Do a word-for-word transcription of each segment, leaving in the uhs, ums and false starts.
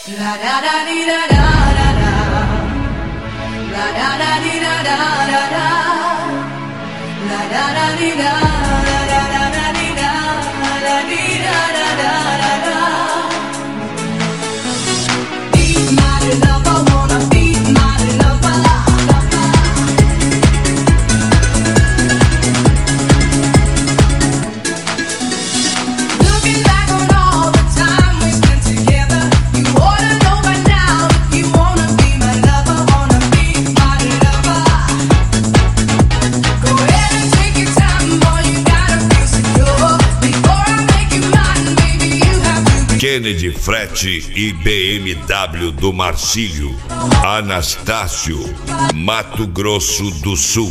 La da da dee da da da da. La da da dee da da da da. La da da dee da da da da dee da da dee da da da da da. Be my lover, wanna be my lover. Looking back on all the time we spent together, you ought to know by now. If you wanna be my lover, wanna be my lover. Go ahead and take your time, boy, you gotta feel secure. Before I make you mine, baby, you have to be. Kennedy Frete e B M W do Marcílio, Anastácio, Mato Grosso do Sul.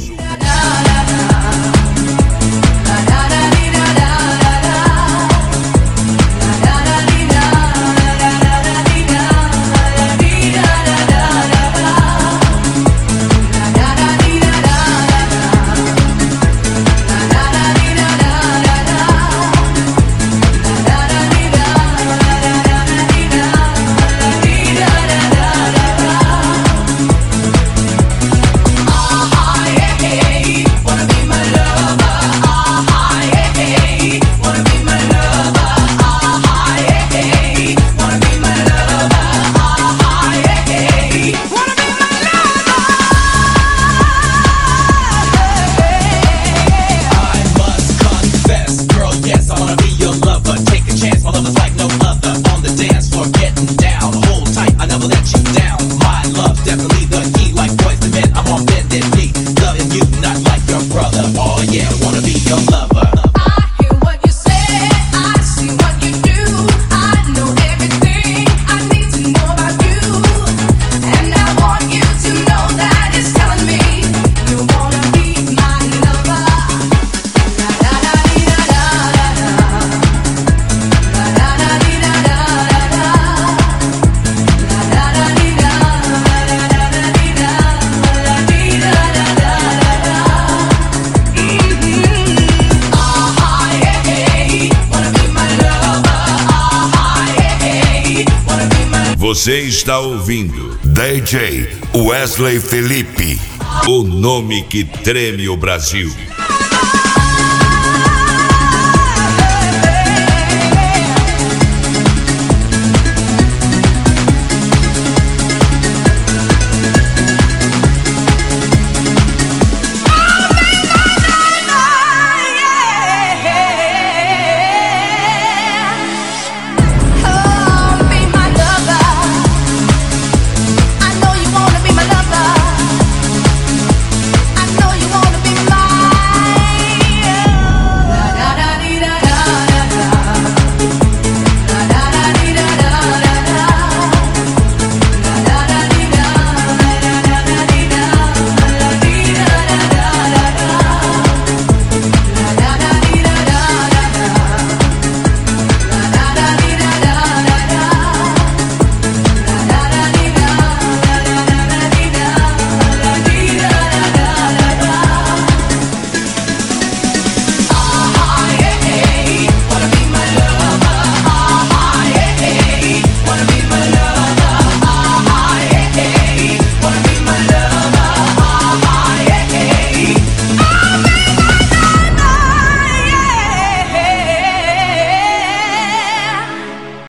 Você está ouvindo D J Wesley Felipe, o nome que treme o Brasil.